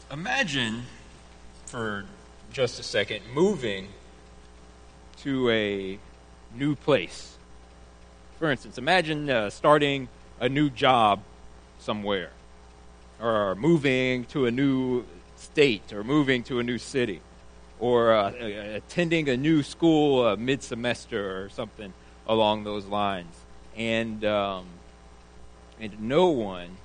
Imagine for just a second moving to a new place. For instance, imagine starting a new job somewhere, or moving to a new state, or moving to a new city, or attending a new school mid-semester or something along those lines. And no one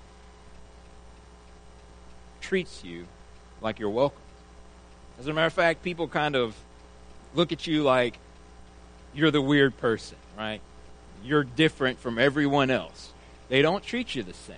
treats you like you're welcome. As a matter of fact, people kind of look at you like you're the weird person, right? You're different from everyone else. They don't treat you the same.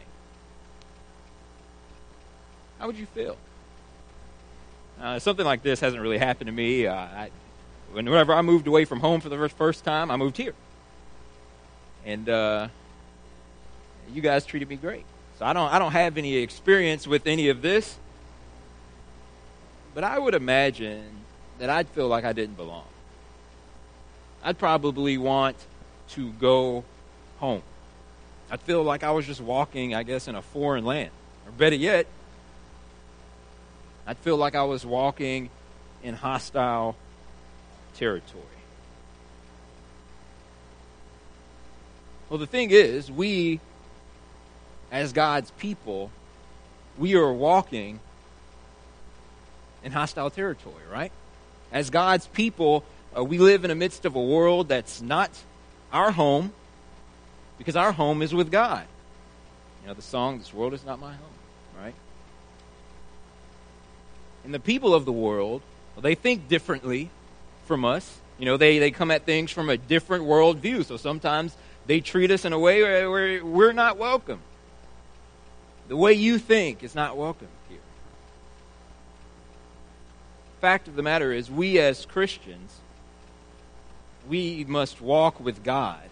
How would you feel? Something like this hasn't really happened to me. Whenever I moved away from home for the first time, I moved here. And you guys treated me great. So I don't have any experience with any of this. But I would imagine that I'd feel like I didn't belong. I'd probably want to go home. I'd feel like I was just walking, I guess, in a foreign land. Or better yet, I'd feel like I was walking in hostile territory. Well, the thing is, we, as God's people, we are walking in hostile territory, right? As God's people, we live in the midst of a world that's not our home, because our home is with God. You know the song, "This world is not my home," right? And the people of the world, well, they think differently from us. You know, they come at things from a different worldview. So sometimes they treat us in a way where we're not welcome. The way you think is not welcome here. Fact of the matter is, we as Christians, we must walk with God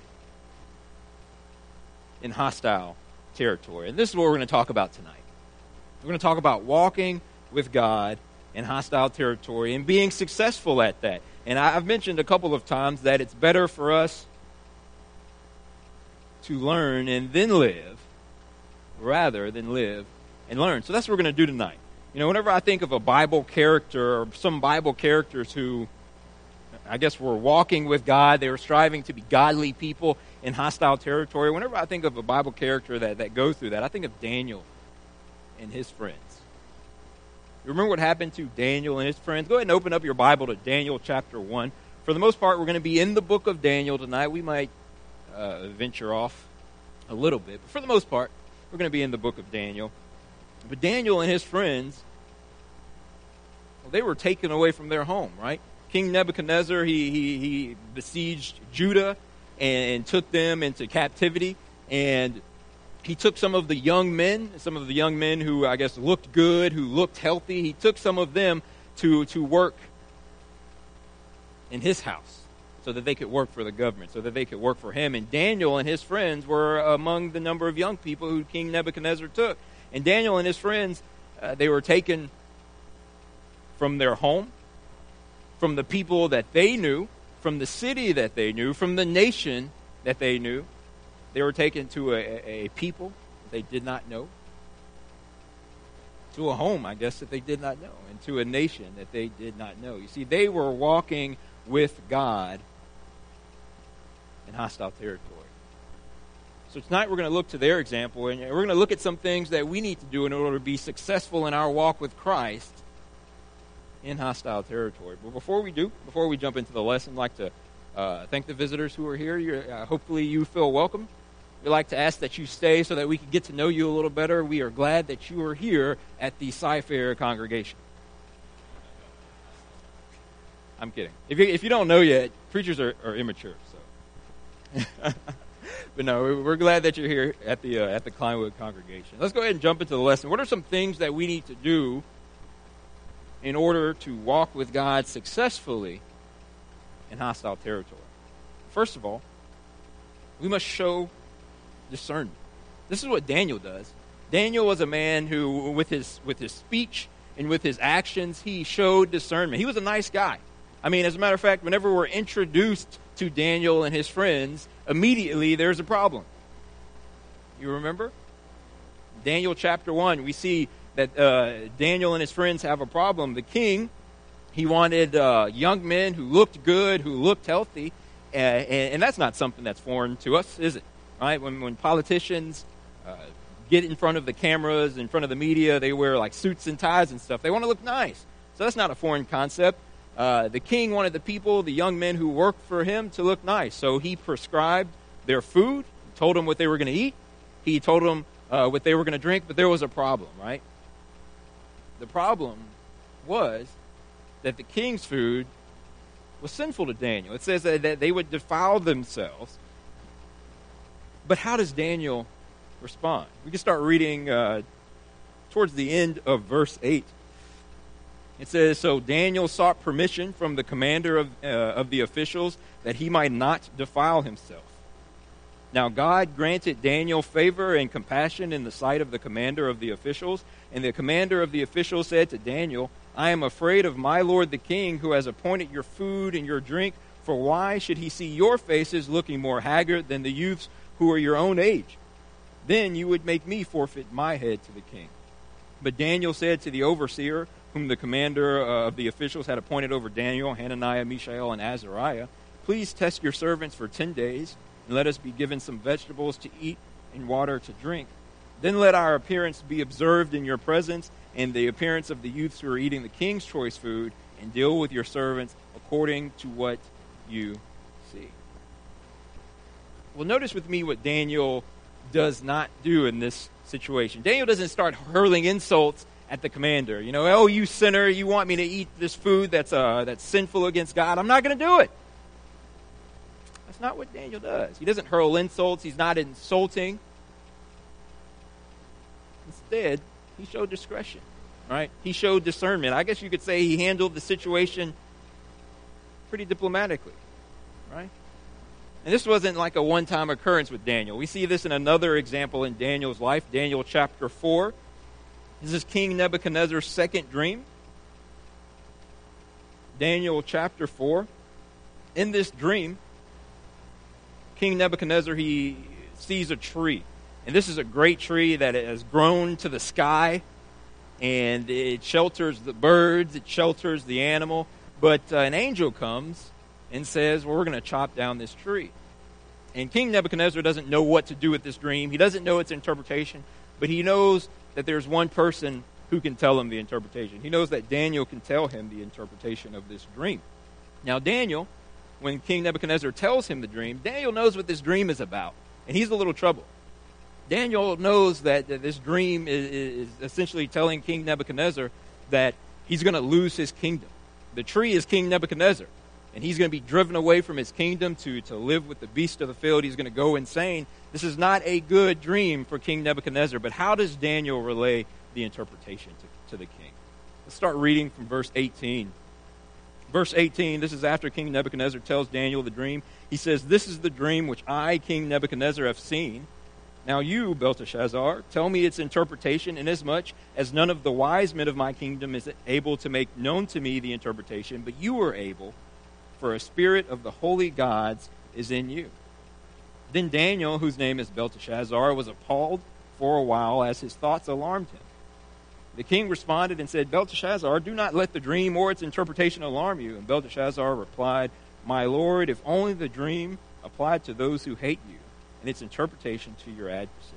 in hostile territory. And this is what we're going to talk about tonight. We're going to talk about walking with God in hostile territory and being successful at that. And I've mentioned a couple of times that it's better for us to learn and then live rather than live and learn. So that's what we're going to do tonight. You know, whenever I think of a Bible character or some Bible characters who, I guess, were walking with God, they were striving to be godly people in hostile territory. Whenever I think of a Bible character that goes through that, I think of Daniel and his friends. You remember what happened to Daniel and his friends? Go ahead and open up your Bible to Daniel chapter 1. For the most part, we're going to be in the book of Daniel tonight. We might venture off a little bit, but for the most part, we're going to be in the book of Daniel. But Daniel and his friends, well, they were taken away from their home, right? King Nebuchadnezzar, he besieged Judah and took them into captivity. And he took some of the young men who, I guess, looked good, who looked healthy. He took some of them to work in his house so that they could work for the government, so that they could work for him. And Daniel and his friends were among the number of young people who King Nebuchadnezzar took. And Daniel and his friends, they were taken from their home, from the people that they knew, from the city that they knew, from the nation that they knew. They were taken to a people they did not know, to a home, I guess, that they did not know, and to a nation that they did not know. You see, they were walking with God in hostile territory. So tonight we're going to look to their example, and we're going to look at some things that we need to do in order to be successful in our walk with Christ in hostile territory. But before we jump into the lesson, I'd like to thank the visitors who are here. Hopefully you feel welcome. We'd like to ask that you stay so that we can get to know you a little better. We are glad that you are here at the Cy-Fair congregation. I'm kidding. If you don't know yet, preachers are immature. So, but no, we're glad that you're here at the Kleinwood congregation. Let's go ahead and jump into the lesson. What are some things that we need to do in order to walk with God successfully in hostile territory? First of all, we must show discernment. This is what Daniel does. Daniel was a man who, with his speech and with his actions, he showed discernment. He was a nice guy. I mean, as a matter of fact, whenever we're introduced to Daniel and his friends, immediately there's a problem. You remember? Daniel chapter 1, we see that Daniel and his friends have a problem. The king, he wanted young men who looked good, who looked healthy, and that's not something that's foreign to us, is it? Right? When politicians get in front of the cameras, in front of the media, they wear like suits and ties and stuff. They want to look nice. So that's not a foreign concept. The king wanted the people, the young men who worked for him, to look nice. So he prescribed their food, told them what they were going to eat. He told them what they were going to drink, but there was a problem, right? The problem was that the king's food was sinful to Daniel. It says that they would defile themselves. But how does Daniel respond? We can start reading towards the end of verse 8. It says, "So Daniel sought permission from the commander of the officials that he might not defile himself. Now God granted Daniel favor and compassion in the sight of the commander of the officials. And the commander of the officials said to Daniel, 'I am afraid of my lord the king, who has appointed your food and your drink. For why should he see your faces looking more haggard than the youths who are your own age? Then you would make me forfeit my head to the king.' But Daniel said to the overseer, whom the commander of the officials had appointed over Daniel, Hananiah, Mishael, and Azariah, 'Please test your servants for 10 days, and let us be given some vegetables to eat and water to drink. Then let our appearance be observed in your presence, and the appearance of the youths who are eating the king's choice food, and deal with your servants according to what you see.'" Well, notice with me what Daniel does not do in this situation. Daniel doesn't start hurling insults at the commander. You know, "Oh, you sinner, you want me to eat this food that's sinful against God? I'm not going to do it." That's not what Daniel does. He doesn't hurl insults. He's not insulting. Instead, he showed discretion, right? He showed discernment. I guess you could say he handled the situation pretty diplomatically, right? And this wasn't like a one-time occurrence with Daniel. We see this in another example in Daniel's life, Daniel chapter 4. This is King Nebuchadnezzar's second dream. Daniel chapter 4. In this dream, King Nebuchadnezzar, he sees a tree. And this is a great tree that has grown to the sky. And it shelters the birds, it shelters the animal. But an angel comes and says, "Well, we're going to chop down this tree." And King Nebuchadnezzar doesn't know what to do with this dream. He doesn't know its interpretation. But he knows that there's one person who can tell him the interpretation. He knows that Daniel can tell him the interpretation of this dream. Now Daniel, when King Nebuchadnezzar tells him the dream, Daniel knows what this dream is about. And he's a little troubled. Daniel knows that this dream is essentially telling King Nebuchadnezzar that he's going to lose his kingdom. The tree is King Nebuchadnezzar. And he's going to be driven away from his kingdom to live with the beasts of the field. He's going to go insane. This is not a good dream for King Nebuchadnezzar. But how does Daniel relay the interpretation to the king? Let's start reading from verse 18. Verse 18, this is after King Nebuchadnezzar tells Daniel the dream. He says, "This is the dream which I, King Nebuchadnezzar, have seen. Now you, Belteshazzar, tell me its interpretation, inasmuch as none of the wise men of my kingdom is able to make known to me the interpretation, but you are able, for a spirit of the holy gods is in you." Then Daniel, whose name is Belteshazzar, was appalled for a while as his thoughts alarmed him. The king responded and said, "Belteshazzar, do not let the dream or its interpretation alarm you." And Belteshazzar replied, "My lord, if only the dream applied to those who hate you, and its interpretation to your adversaries."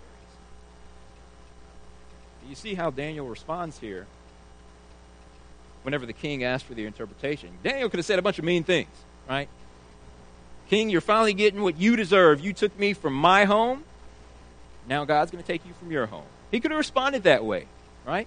You see how Daniel responds here whenever the king asked for the interpretation. Daniel could have said a bunch of mean things, right? "King, you're finally getting what you deserve. You took me from my home. Now God's going to take you from your home." He could have responded that way, right?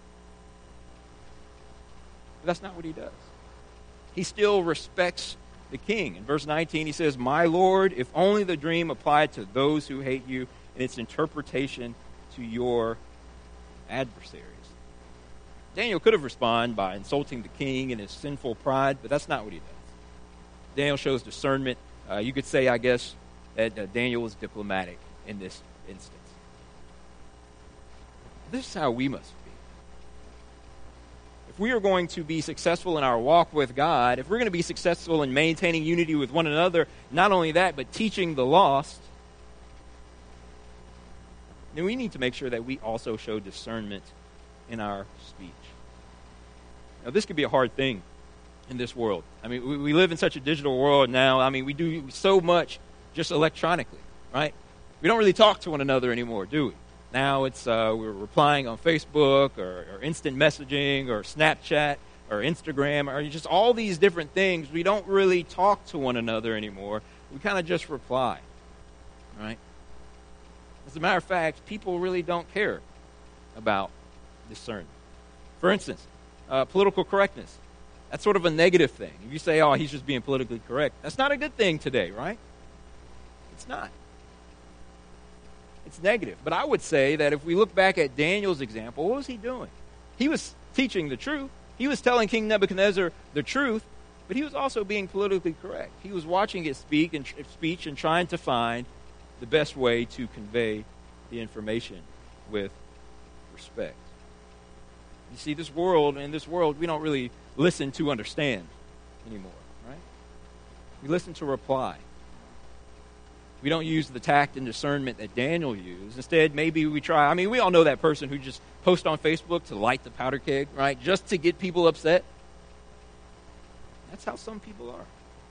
But that's not what he does. He still respects the king. In verse 19, he says, "My lord, if only the dream applied to those who hate you, and its interpretation to your adversaries." Daniel could have responded by insulting the king and his sinful pride, but that's not what he does. Daniel shows discernment. You could say, I guess, that Daniel was diplomatic in this instance. This is how we must be. If we are going to be successful in our walk with God, if we're going to be successful in maintaining unity with one another, not only that, but teaching the lost, then we need to make sure that we also show discernment in our speech. Now, this could be a hard thing in this world. I mean, we live in such a digital world now. I mean, we do so much just electronically, right? We don't really talk to one another anymore, do we? Now it's we're replying on Facebook or instant messaging or Snapchat or Instagram or just all these different things. We don't really talk to one another anymore. We kind of just reply, right? As a matter of fact, people really don't care about discernment. For instance, political correctness. That's sort of a negative thing. If you say, oh, he's just being politically correct, that's not a good thing today, right? It's not. It's negative. But I would say that if we look back at Daniel's example, what was he doing? He was teaching the truth. He was telling King Nebuchadnezzar the truth, but he was also being politically correct. He was watching his speech and trying to find the best way to convey the information with respect. You see, in this world, we don't really listen to understand anymore, right? We listen to reply. We don't use the tact and discernment that Daniel used. Instead, maybe we try. I mean, we all know that person who just posts on Facebook to light the powder keg, right? Just to get people upset. That's how some people are.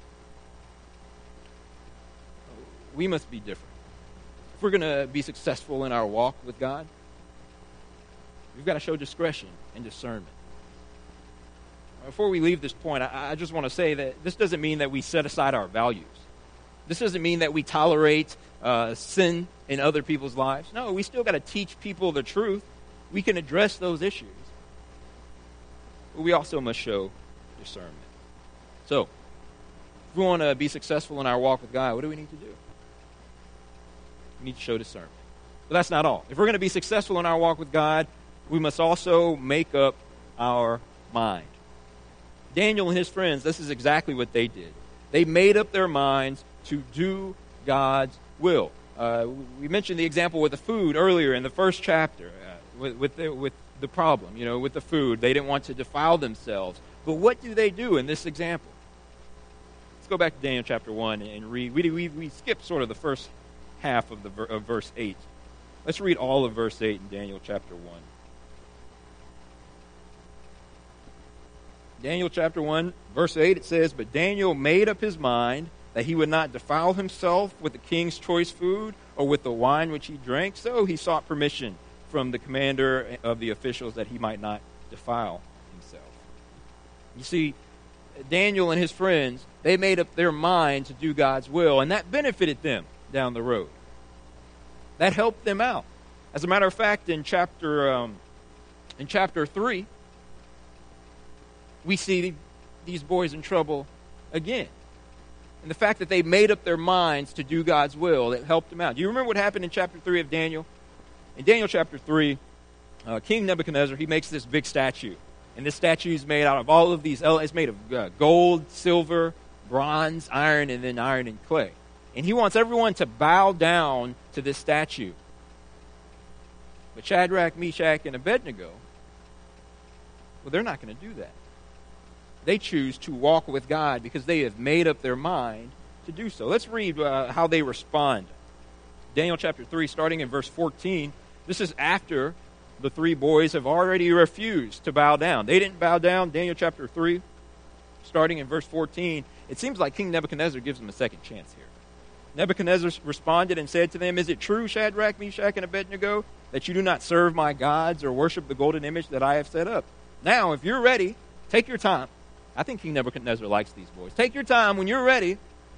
We must be different. If we're going to be successful in our walk with God, we've got to show discretion and discernment. Before we leave this point, I just want to say that this doesn't mean that we set aside our values. This doesn't mean that we tolerate sin in other people's lives. No, we still got to teach people the truth. We can address those issues. But we also must show discernment. So, if we want to be successful in our walk with God, what do we need to do? We need to show discernment. But that's not all. If we're going to be successful in our walk with God, we must also make up our mind. Daniel and his friends, this is exactly what they did. They made up their minds to do God's will. We mentioned the example with the food earlier in the first chapter with the problem, with the food. They didn't want to defile themselves. But what do they do in this example? Let's go back to Daniel chapter 1 and read. We skipped sort of the first half of verse 8. Let's read all of verse 8 in Daniel chapter 1. Daniel chapter 1, verse 8, it says, "But Daniel made up his mind that he would not defile himself with the king's choice food or with the wine which he drank. So he sought permission from the commander of the officials that he might not defile himself." You see, Daniel and his friends, they made up their mind to do God's will, and that benefited them down the road. That helped them out. As a matter of fact, in chapter 3, we see these boys in trouble again. And the fact that they made up their minds to do God's will, it helped them out. Do you remember what happened in chapter 3 of Daniel? In Daniel chapter 3, King Nebuchadnezzar, he makes this big statue. And this statue is made out of all of these elements. It's made of gold, silver, bronze, iron, and then iron and clay. And he wants everyone to bow down to this statue. But Shadrach, Meshach, and Abednego, well, they're not going to do that. They choose to walk with God because they have made up their mind to do so. Let's read how they respond. Daniel chapter 3, starting in verse 14. This is after the three boys have already refused to bow down. They didn't bow down. Daniel chapter 3, starting in verse 14. It seems like King Nebuchadnezzar gives them a second chance here. Nebuchadnezzar responded and said to them, "Is it true, Shadrach, Meshach, and Abednego, that you do not serve my gods or worship the golden image that I have set up? Now, if you're ready, take your time." I think King Nebuchadnezzar likes these boys. Take your time when you're ready.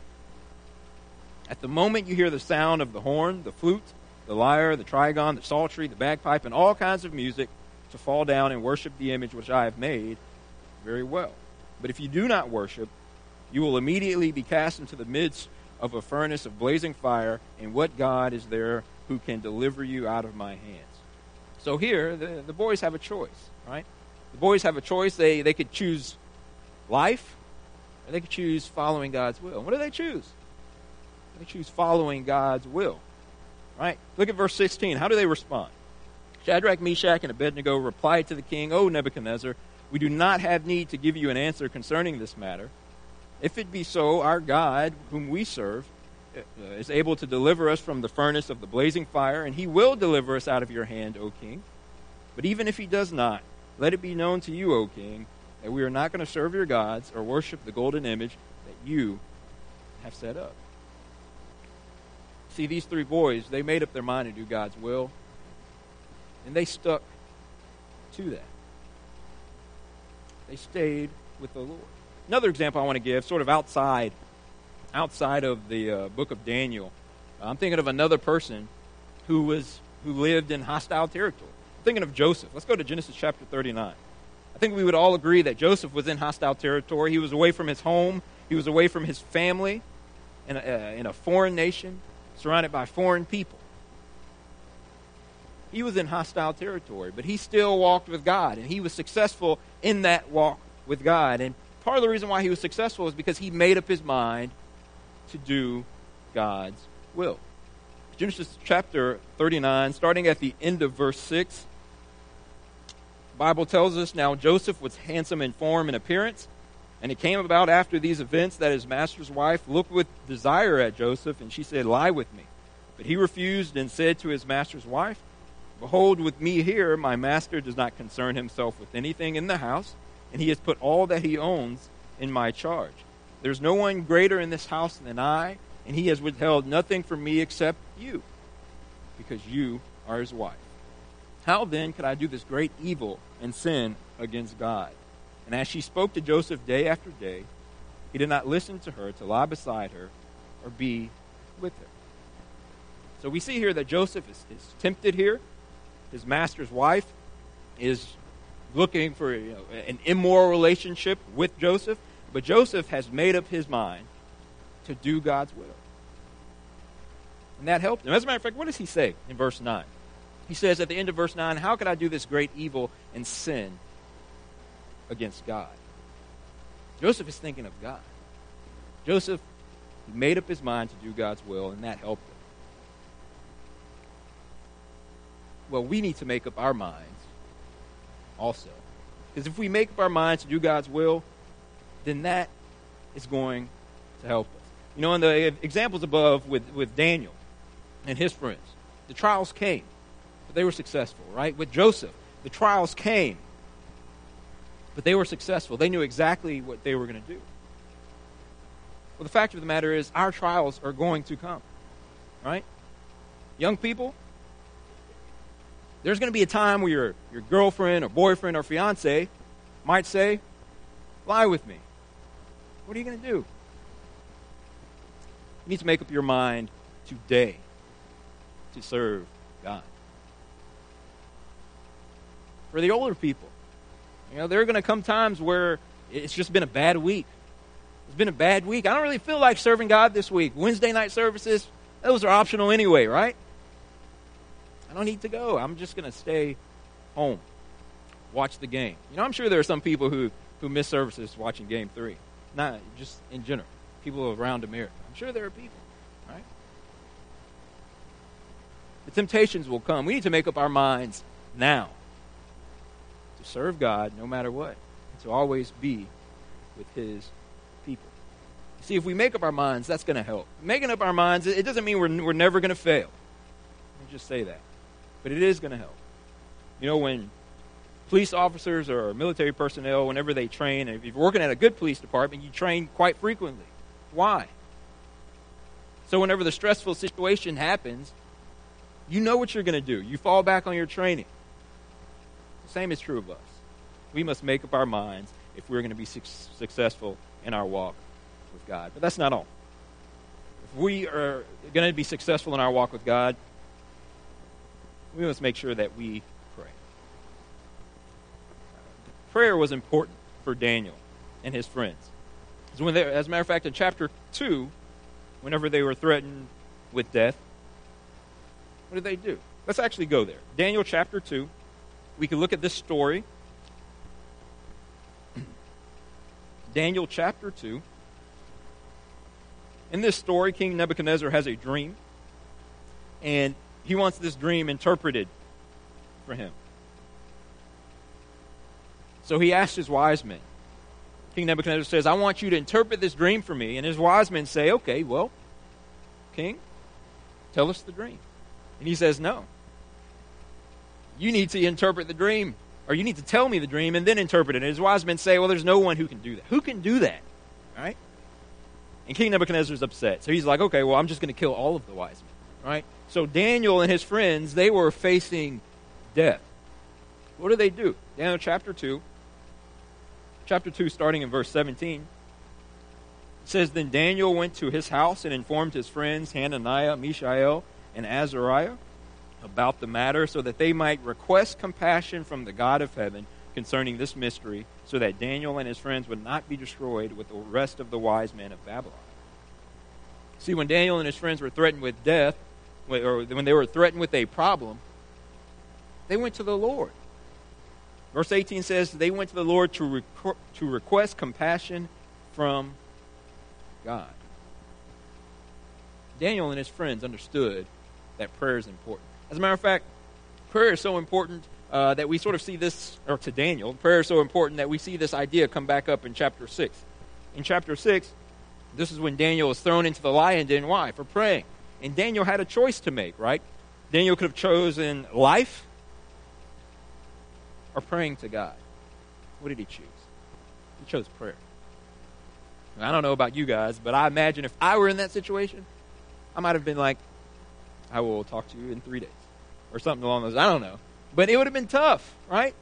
At the moment you hear the sound of the horn, the flute, the lyre, the trigon, the psaltery, the bagpipe, and all kinds of music, to fall down and worship the image which I have made, very well. But if you do not worship, you will immediately be cast into the midst of a furnace of blazing fire, and what God is there who can deliver you out of my hands? So here, the boys have a choice, right? The boys have a choice. They could choose life, or they could choose following God's will. And what do they choose? They choose following God's will, right? Look at verse 16. How do they respond? Shadrach, Meshach, and Abednego replied to the king, "O Nebuchadnezzar, we do not have need to give you an answer concerning this matter. If it be so, our God, whom we serve, is able to deliver us from the furnace of the blazing fire, and he will deliver us out of your hand, O king. But even if he does not, let it be known to you, O king, that we are not going to serve your gods or worship the golden image that you have set up. See, these three boys, they made up their mind to do God's will, and they stuck to that. They stayed with the Lord. Another example I want to give, sort of outside of the book of Daniel, I'm thinking of another person who lived in hostile territory. I'm thinking of Joseph. Let's go to Genesis chapter 39. I think we would all agree that Joseph was in hostile territory. He was away from his home. He was away from his family in a foreign nation, surrounded by foreign people. He was in hostile territory, but he still walked with God, and he was successful in that walk with God. And part of the reason why he was successful is because he made up his mind to do God's will. Genesis chapter 39, starting at the end of verse 6, the Bible tells us, now Joseph was handsome in form and appearance, and it came about after these events that his master's wife looked with desire at Joseph, and she said, lie with me. But he refused and said to his master's wife, behold, with me here, my master does not concern himself with anything in the house, and he has put all that he owns in my charge. There's no one greater in this house than I, and he has withheld nothing from me except you, because you are his wife. How then could I do this great evil and sin against God? And as she spoke to Joseph day after day, he did not listen to her to lie beside her or be with her. So we see here that Joseph is tempted here. His master's wife is looking for an immoral relationship with Joseph, but Joseph has made up his mind to do God's will. And that helped him. As a matter of fact, what does he say in verse 9? He says at the end of verse 9, how could I do this great evil and sin against God? Joseph is thinking of God. Joseph made up his mind to do God's will, and that helped him. Well, we need to make up our minds also. Because if we make up our minds to do God's will, then that is going to help us. You know, in the examples above with Daniel and his friends, the trials came, but they were successful, right? With Joseph, the trials came, but they were successful. They knew exactly what they were going to do. Well, the fact of the matter is, our trials are going to come, right? Young people, there's going to be a time where your girlfriend or boyfriend or fiance might say, lie with me. What are you going to do? You need to make up your mind today to serve God. For the older people, there are going to come times where it's just been a bad week. It's been a bad week. I don't really feel like serving God this week. Wednesday night services, those are optional anyway, right? I don't need to go. I'm just going to stay home, watch the game. I'm sure there are some people who miss services watching Game 3. Not just in general. People around America. I'm sure there are people, right? The temptations will come. We need to make up our minds now to serve God no matter what, and to always be with his people. See, if we make up our minds, that's going to help. Making up our minds, it doesn't mean we're never going to fail. Let me just say that. But it is going to help. When police officers or military personnel, whenever they train, and if you're working at a good police department, you train quite frequently. Why? So whenever the stressful situation happens, you know what you're going to do. You fall back on your training. The same is true of us. We must make up our minds if we're going to be successful in our walk with God. But that's not all. If we are going to be successful in our walk with God, we must make sure that we pray. Prayer was important for Daniel and his friends. So as a matter of fact, in chapter 2, whenever they were threatened with death, what did they do? Let's actually go there. Daniel chapter 2. We can look at this story. Daniel chapter 2. In this story, King Nebuchadnezzar has a dream, and he wants this dream interpreted for him. So he asks his wise men. King Nebuchadnezzar says, I want you to interpret this dream for me. And his wise men say, okay, well, King, tell us the dream. And he says, no. You need to interpret the dream, or you need to tell me the dream and then interpret it. And his wise men say, well, there's no one who can do that. Who can do that? Right? And King Nebuchadnezzar is upset. So he's like, okay, well, I'm just going to kill all of the wise men. Right? So Daniel and his friends, they were facing death. What do? Daniel chapter 2. Chapter 2, starting in verse 17. It says, Then Daniel went to his house and informed his friends Hananiah, Mishael, and Azariah about the matter, so that they might request compassion from the God of heaven concerning this mystery, so that Daniel and his friends would not be destroyed with the rest of the wise men of Babylon. See, when Daniel and his friends were threatened with death, or when they were threatened with a problem, they went to the Lord. Verse 18 says they went to the Lord to request compassion from God. Daniel and his friends understood that prayer is important. As a matter of fact, prayer is so important that we sort of see this, or to Daniel, prayer is so important that we see this idea come back up in chapter 6. In chapter 6, this is when Daniel was thrown into the lion den. Why? For praying. And Daniel had a choice to make, right? Daniel could have chosen life or praying to God. What did he choose? He chose prayer. I don't know about you guys, but I imagine if I were in that situation, I might have been like, I will talk to you in 3 days. Or something along those. I don't know. But it would have been tough, right?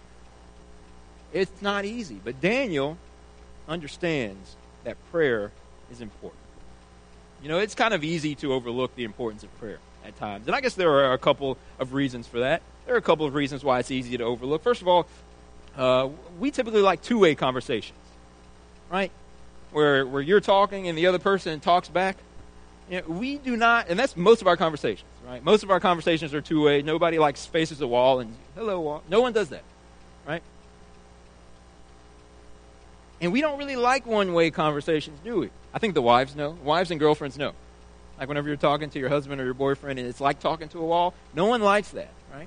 It's not easy. But Daniel understands that prayer is important. You know, it's kind of easy to overlook the importance of prayer at times. And I guess there are a couple of reasons for that. There are a couple of reasons why it's easy to overlook. First of all, we typically like two-way conversations, right? Where you're talking and the other person talks back. You know, we do not, and that's most of our conversations, right? Most of our conversations are two-way. Nobody like faces a wall and, hello, wall. No one does that, right? And we don't really like one-way conversations, do we? I think the wives know. Wives and girlfriends know. Like whenever you're talking to your husband or your boyfriend and it's like talking to a wall, no one likes that, right?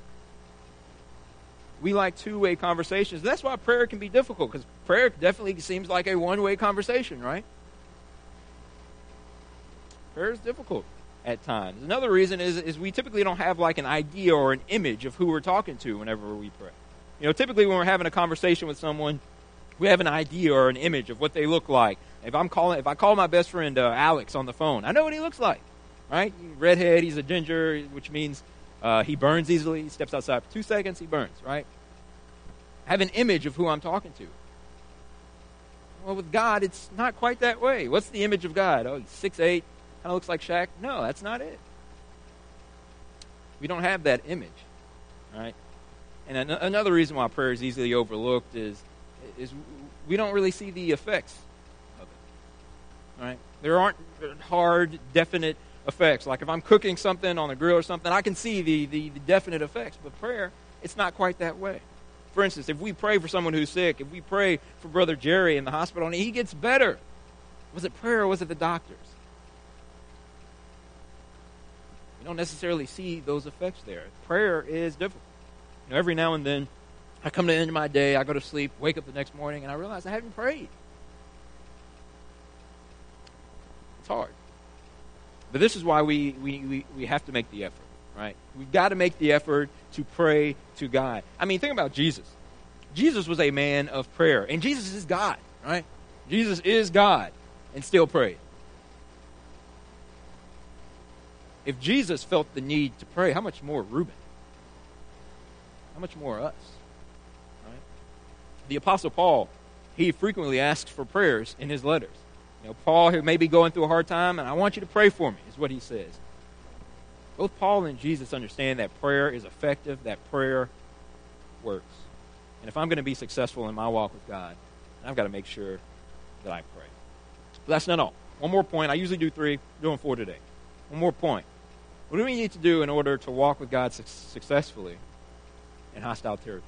We like two-way conversations. That's why prayer can be difficult, because prayer definitely seems like a one-way conversation, right? Prayer is difficult at times. Another reason is we typically don't have like an idea or an image of who we're talking to whenever we pray. You know, typically when we're having a conversation with someone, we have an idea or an image of what they look like. If I call my best friend Alex on the phone, I know what he looks like, right? Redhead, he's a ginger, which means he burns easily. He steps outside for 2 seconds, he burns, right? I have an image of who I'm talking to. Well, with God, it's not quite that way. What's the image of God? Oh, he's 6'8", kind of looks like Shaq. No, that's not it. We don't have that image, right? And another reason why prayer is easily overlooked is we don't really see the effects of it, right? There aren't hard, definite effects. Like if I'm cooking something on a grill or something, I can see the definite effects. But prayer, it's not quite that way. For instance, if we pray for someone who's sick, if we pray for Brother Jerry in the hospital and he gets better, was it prayer or was it the doctors? We don't necessarily see those effects there. Prayer is difficult. You know, every now and then, I come to the end of my day, I go to sleep, wake up the next morning, and I realize I haven't prayed. It's hard. But this is why we have to make the effort, right? We've got to make the effort to pray to God. I mean, think about Jesus. Jesus was a man of prayer, and Jesus is God, right? Jesus is God, and still prayed. If Jesus felt the need to pray, how much more Reuben? How much more us? Right? The Apostle Paul, he frequently asks for prayers in his letters. You know, Paul, who may be going through a hard time, and I want you to pray for me, is what he says. Both Paul and Jesus understand that prayer is effective, that prayer works. And if I'm going to be successful in my walk with God, I've got to make sure that I pray. But that's not all. One more point. I usually do 3. I'm doing 4 today. One more point. What do we need to do in order to walk with God successfully in hostile territory?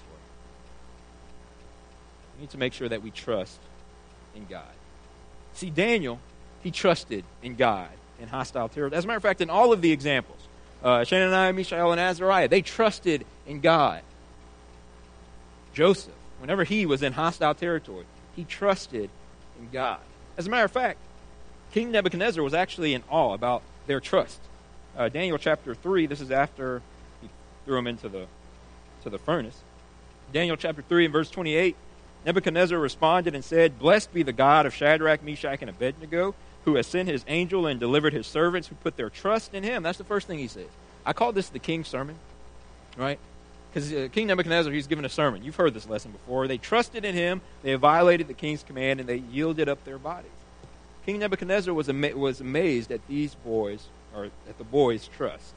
We need to make sure that we trust in God. See, Daniel, he trusted in God in hostile territory. As a matter of fact, in all of the examples, Hananiah, Mishael, and Azariah, they trusted in God. Joseph, whenever he was in hostile territory, he trusted in God. As a matter of fact, King Nebuchadnezzar was actually in awe about their trust. Daniel chapter 3, this is after he threw them into the to the furnace. Daniel chapter 3 and verse 28, Nebuchadnezzar responded and said, "Blessed be the God of Shadrach, Meshach, and Abednego, who has sent his angel and delivered his servants who put their trust in him." That's the first thing he says. I call this the king's sermon, right? Because King Nebuchadnezzar, he's given a sermon. You've heard this lesson before. They trusted in him, they have violated the king's command, and they yielded up their bodies. King Nebuchadnezzar was amazed at these boys, or at the boys' trust.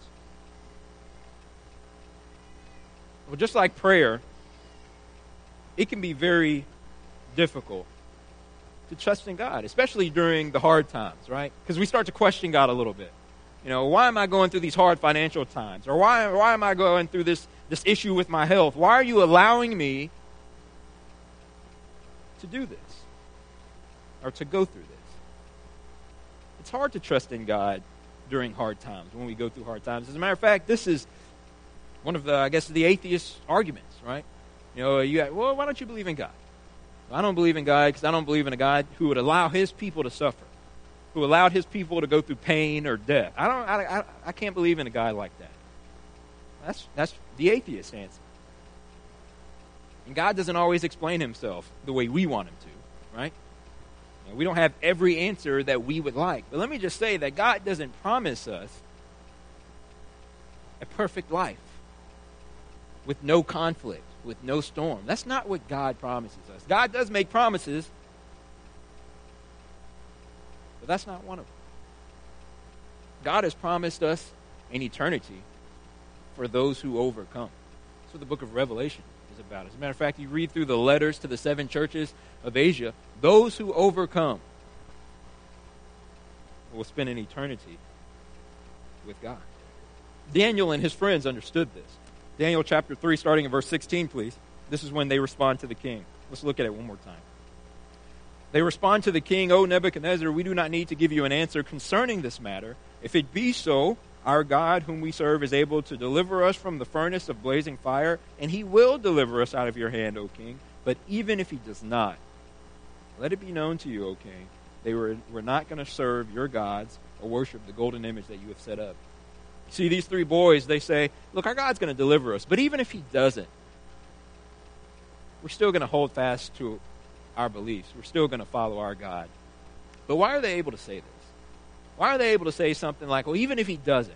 Well, just like prayer, it can be very difficult to trust in God, especially during the hard times, right? Because we start to question God a little bit. You know, why am I going through these hard financial times? Or why am I going through this issue with my health? Why are you allowing me to do this? Or to go through this? It's hard to trust in God during hard times, when we go through hard times. As a matter of fact, this is one of the atheist arguments, right? You know, well, why don't you believe in God? Well, I don't believe in God because I don't believe in a God who would allow his people to suffer, who allowed his people to go through pain or death. I can't believe in a God like that. That's the atheist answer. And God doesn't always explain himself the way we want him to, right? You know, we don't have every answer that we would like. But let me just say that God doesn't promise us a perfect life with no conflict, with no storm. That's not what God promises us. God does make promises, but that's not one of them. God has promised us an eternity for those who overcome. That's what the book of Revelation is about. As a matter of fact, you read through the letters to the 7 churches of Asia, those who overcome will spend an eternity with God. Daniel and his friends understood this. Daniel chapter 3, starting in verse 16, please. This is when they respond to the king. Let's look at it one more time. They respond to the king, "O Nebuchadnezzar, we do not need to give you an answer concerning this matter. If it be so, our God whom we serve is able to deliver us from the furnace of blazing fire, and he will deliver us out of your hand, O king. But even if he does not, let it be known to you, O king, we're not going to serve your gods or worship the golden image that you have set up." See, these 3 boys, they say, look, our God's going to deliver us. But even if he doesn't, we're still going to hold fast to our beliefs. We're still going to follow our God. But why are they able to say this? Why are they able to say something like, well, even if he doesn't?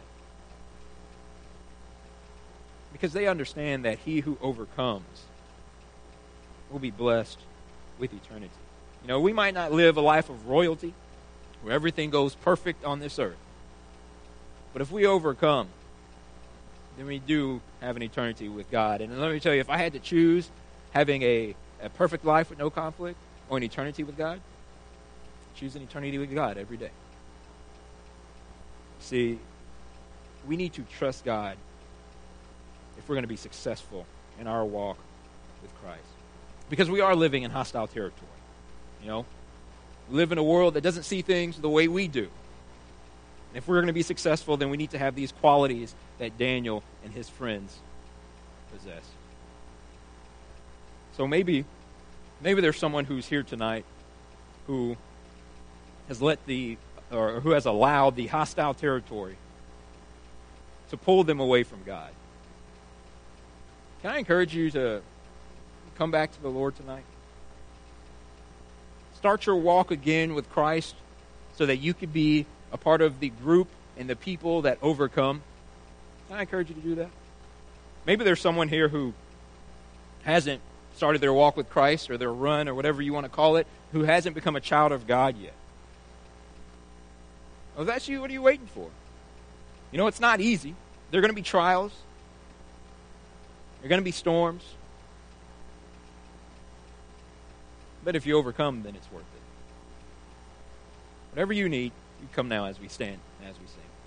Because they understand that he who overcomes will be blessed with eternity. You know, we might not live a life of royalty where everything goes perfect on this earth. But if we overcome, then we do have an eternity with God. And let me tell you, if I had to choose having a perfect life with no conflict or an eternity with God, I'd choose an eternity with God every day. See, we need to trust God if we're going to be successful in our walk with Christ. Because we are living in hostile territory. You know, we live in a world that doesn't see things the way we do. And if we're going to be successful, then we need to have these qualities that Daniel and his friends possess. So maybe there's someone who's here tonight who has who has allowed the hostile territory to pull them away from God. Can I encourage you to come back to the Lord tonight? Start your walk again with Christ so that you could be a part of the group and the people that overcome. Can I encourage you to do that? Maybe there's someone here who hasn't started their walk with Christ or their run or whatever you want to call it, who hasn't become a child of God yet. Well, if that's you, what are you waiting for? You know, it's not easy. There are going to be trials. There are going to be storms. But if you overcome, then it's worth it. Whatever you need, you come now as we stand and as we sing.